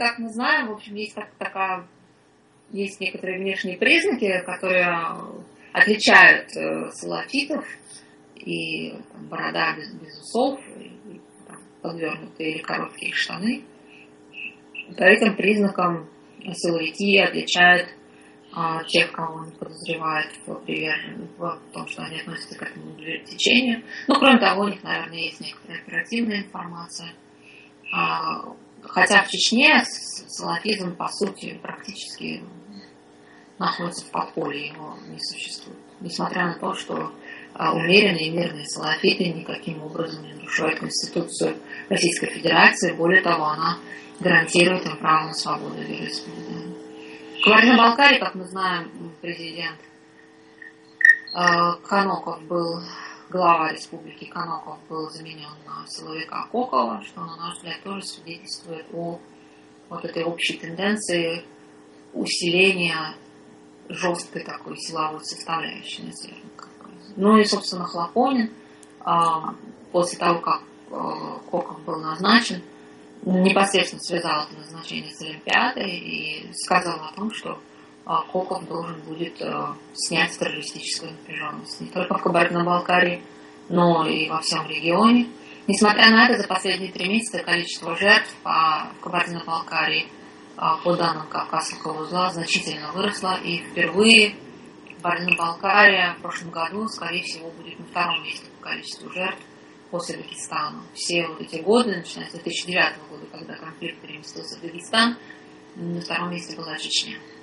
как мы знаем, в общем, есть некоторые внешние признаки, которые отличают салафитов, и борода без усов, и подвернутые или короткие штаны. По этим признакам силовики отличают тех, кого они подозревают в том, что они относятся к этому течению. Ну, кроме того, у них, наверное, есть некоторая оперативная информация. Хотя в Чечне салафизм, по сути, практически находится в подполье, его не существует. Несмотря на то, что умеренные и мирные салафиты никаким образом не нарушают Конституцию Российской Федерации. Более того, она гарантирует им право на свободу вероисповедания. В Кабардино-Балкарии, как мы знаем, президент Каноков был, глава республики Каноков был заменен на силовика Кокова, что, на наш взгляд, тоже свидетельствует о вот этой общей тенденции усиления жесткой такой силовой составляющей на Северном Кавказе. Ну и, собственно, Хлопонин, после того, как Коков был назначен, непосредственно связал это назначение с Олимпиадой и сказал о том, что Коков должен будет снять террористическую напряженность не только в Кабардино-Балкарии, но и во всем регионе. Несмотря на это, за последние 3 месяца количество жертв в Кабардино-Балкарии по данным Кавказского узла значительно выросло, и впервые Кабардино-Балкария в прошлом году, скорее всего, будет на 2-м месте по количеству жертв после Дагестана. Все вот эти годы, начиная с 2009 года, когда конфликт переместился в Дагестан, на 2-м месте была Чечня.